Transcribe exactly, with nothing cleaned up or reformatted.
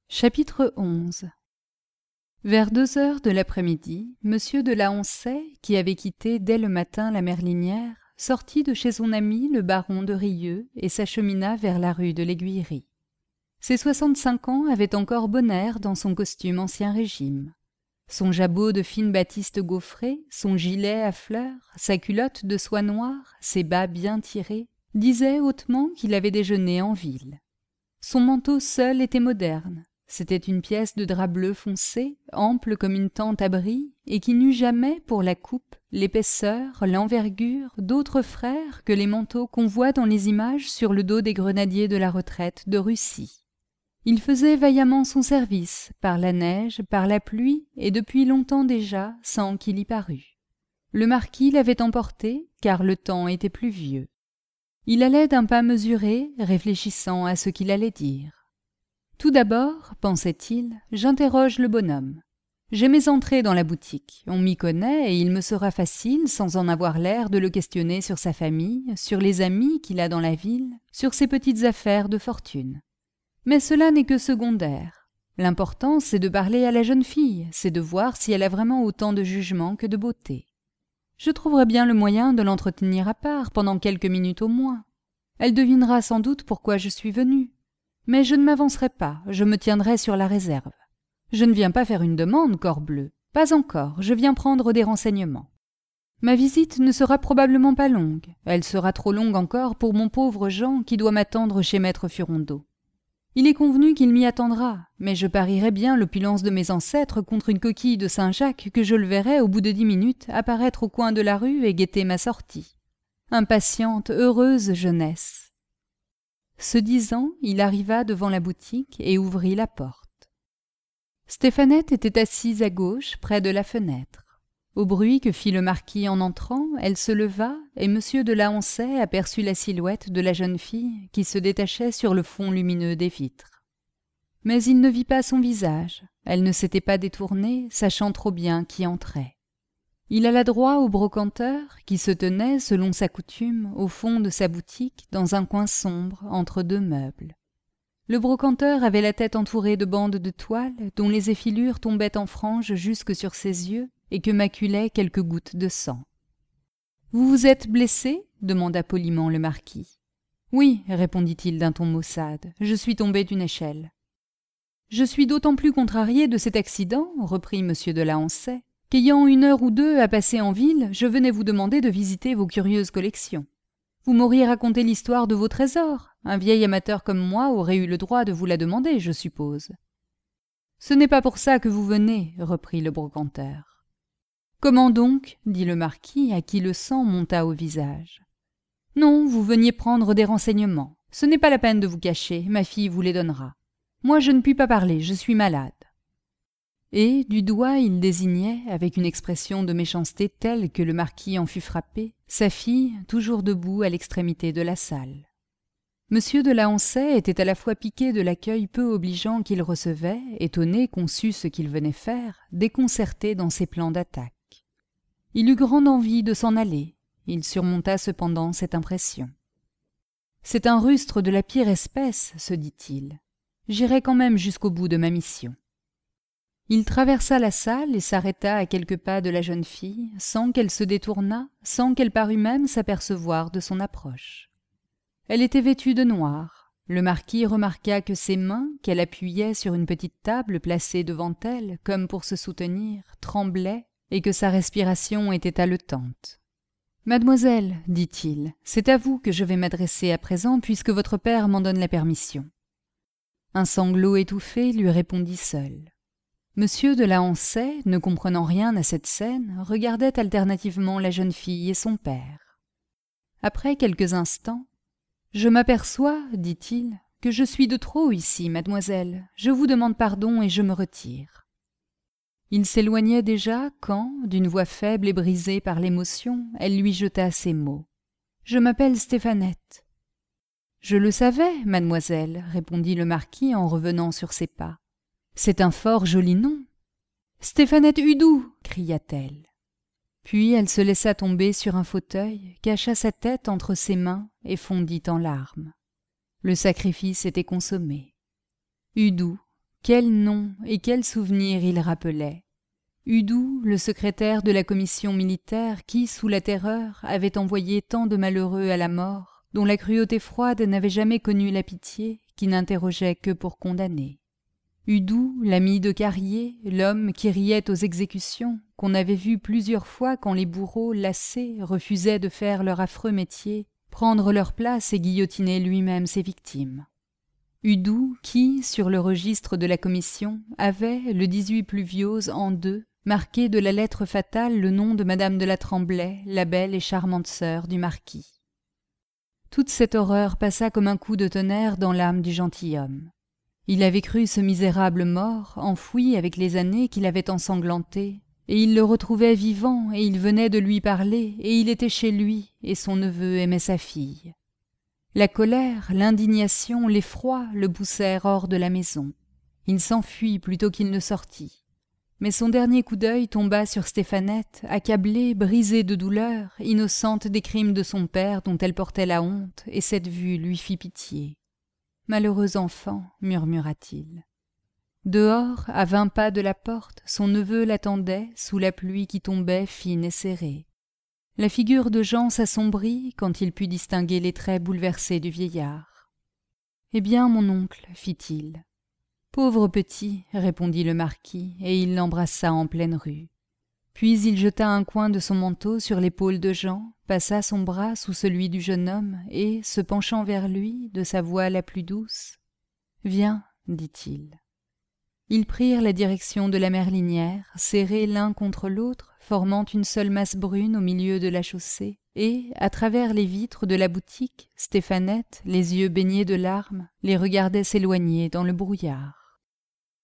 Chapitre onze. Vers deux heures de l'après-midi, Monsieur de la Honcey, qui avait quitté dès le matin la Merlinière, sortit de chez son ami le baron de Rieux et s'achemina vers la rue de l'Aiguillerie. Ses soixante-cinq ans avaient encore bon air dans son costume ancien régime. Son jabot de fine batiste gaufrée, son gilet à fleurs, sa culotte de soie noire, ses bas bien tirés, disaient hautement qu'il avait déjeuné en ville. Son manteau seul était moderne. C'était une pièce de drap bleu foncé, ample comme une tente abri, et qui n'eut jamais, pour la coupe, l'épaisseur, l'envergure d'autres frères que les manteaux qu'on voit dans les images sur le dos des grenadiers de la retraite de Russie. Il faisait vaillamment son service, par la neige, par la pluie, et depuis longtemps déjà, sans qu'il y parût. Le marquis l'avait emporté, car le temps était pluvieux. Il allait d'un pas mesuré, réfléchissant à ce qu'il allait dire. Tout d'abord, pensait-il, j'interroge le bonhomme. J'ai mes entrées dans la boutique, on m'y connaît et il me sera facile, sans en avoir l'air, de le questionner sur sa famille, sur les amis qu'il a dans la ville, sur ses petites affaires de fortune. Mais cela n'est que secondaire. L'important, c'est de parler à la jeune fille, c'est de voir si elle a vraiment autant de jugement que de beauté. Je trouverai bien le moyen de l'entretenir à part, pendant quelques minutes au moins. Elle devinera sans doute pourquoi je suis venu. Mais je ne m'avancerai pas, je me tiendrai sur la réserve. Je ne viens pas faire une demande, corbleu. Pas encore, je viens prendre des renseignements. Ma visite ne sera probablement pas longue. Elle sera trop longue encore pour mon pauvre Jean qui doit m'attendre chez maître Furondeau. Il est convenu qu'il m'y attendra, mais je parierais bien l'opulence de mes ancêtres contre une coquille de Saint-Jacques que je le verrai au bout de dix minutes apparaître au coin de la rue et guetter ma sortie. Impatiente, heureuse jeunesse. Ce disant, il arriva devant la boutique et ouvrit la porte. Stéphanette était assise à gauche, près de la fenêtre. Au bruit que fit le marquis en entrant, elle se leva et Monsieur de la Honcey aperçut la silhouette de la jeune fille qui se détachait sur le fond lumineux des vitres. Mais il ne vit pas son visage. Elle ne s'était pas détournée, sachant trop bien qui entrait. Il alla droit au brocanteur qui se tenait, selon sa coutume, au fond de sa boutique, dans un coin sombre, entre deux meubles. Le brocanteur avait la tête entourée de bandes de toile, dont les effilures tombaient en franges jusque sur ses yeux et que maculaient quelques gouttes de sang. « Vous vous êtes blessé » demanda poliment le marquis. « Oui, » répondit-il d'un ton maussade, « je suis tombé d'une échelle. »« Je suis d'autant plus contrarié de cet accident, » reprit Monsieur de la Honcey, qu'ayant une heure ou deux à passer en ville, je venais vous demander de visiter vos curieuses collections. Vous m'auriez raconté l'histoire de vos trésors. Un vieil amateur comme moi aurait eu le droit de vous la demander, je suppose. « Ce n'est pas pour ça que vous venez, » reprit le brocanteur. « Comment donc » dit le marquis, à qui le sang monta au visage. « Non, vous veniez prendre des renseignements. Ce n'est pas la peine de vous cacher, ma fille vous les donnera. Moi, je ne puis pas parler, je suis malade. » Et, du doigt, il désignait, avec une expression de méchanceté telle que le marquis en fut frappé, sa fille, toujours debout à l'extrémité de la salle. Monsieur de la Honcey était à la fois piqué de l'accueil peu obligeant qu'il recevait, étonné qu'on sût ce qu'il venait faire, déconcerté dans ses plans d'attaque. Il eut grande envie de s'en aller. Il surmonta cependant cette impression. « C'est un rustre de la pire espèce, se dit-il. J'irai quand même jusqu'au bout de ma mission. » Il traversa la salle et s'arrêta à quelques pas de la jeune fille, sans qu'elle se détournât, sans qu'elle parût même s'apercevoir de son approche. Elle était vêtue de noir. Le marquis remarqua que ses mains, qu'elle appuyait sur une petite table placée devant elle, comme pour se soutenir, tremblaient, et que sa respiration était haletante. « Mademoiselle, dit-il, c'est à vous que je vais m'adresser à présent, puisque votre père m'en donne la permission. » Un sanglot étouffé lui répondit seul. Monsieur de la Honcey, ne comprenant rien à cette scène, regardait alternativement la jeune fille et son père. Après quelques instants, « Je m'aperçois, dit-il, que je suis de trop ici, mademoiselle. Je vous demande pardon et je me retire. » Il s'éloignait déjà quand, d'une voix faible et brisée par l'émotion, elle lui jeta ces mots. « Je m'appelle Stéphanette. »« Je le savais, mademoiselle, » répondit le marquis en revenant sur ses pas. « C'est un fort joli nom. »« Stéphanette Hudou » cria-t-elle. Puis elle se laissa tomber sur un fauteuil, cacha sa tête entre ses mains et fondit en larmes. Le sacrifice était consommé. Hudou, Quel nom et quel souvenir il rappelait! Udou, le secrétaire de la commission militaire qui, sous la Terreur, avait envoyé tant de malheureux à la mort, dont la cruauté froide n'avait jamais connu la pitié, qui n'interrogeait que pour condamner. Udou, l'ami de Carrier, l'homme qui riait aux exécutions, qu'on avait vu plusieurs fois quand les bourreaux, lassés, refusaient de faire leur affreux métier, prendre leur place et guillotiner lui-même ses victimes. Udou, qui, sur le registre de la commission, avait, le dix-huit Pluviose en deux, marqué de la lettre fatale le nom de Madame de la Tremblay, la belle et charmante sœur du marquis. Toute cette horreur passa comme un coup de tonnerre dans l'âme du gentilhomme. Il avait cru ce misérable mort, enfoui avec les années qu'il avait ensanglanté, et il le retrouvait vivant, et il venait de lui parler, et il était chez lui, et son neveu aimait sa fille. La colère, l'indignation, l'effroi le poussèrent hors de la maison. Il s'enfuit plutôt qu'il ne sortit. Mais son dernier coup d'œil tomba sur Stéphanette, accablée, brisée de douleur, innocente des crimes de son père dont elle portait la honte, et cette vue lui fit pitié. « Malheureux enfant » murmura-t-il. Dehors, à vingt pas de la porte, son neveu l'attendait, sous la pluie qui tombait fine et serrée. La figure de Jean s'assombrit quand il put distinguer les traits bouleversés du vieillard. « Eh bien, mon oncle, fit-il. »« Pauvre petit, répondit le marquis, et il l'embrassa en pleine rue. Puis il jeta un coin de son manteau sur l'épaule de Jean, passa son bras sous celui du jeune homme, et, se penchant vers lui, de sa voix la plus douce, « Viens, dit-il. » Ils prirent la direction de la Merlinière, serrés l'un contre l'autre, formant une seule masse brune au milieu de la chaussée, et, à travers les vitres de la boutique, Stéphanette, les yeux baignés de larmes, les regardait s'éloigner dans le brouillard.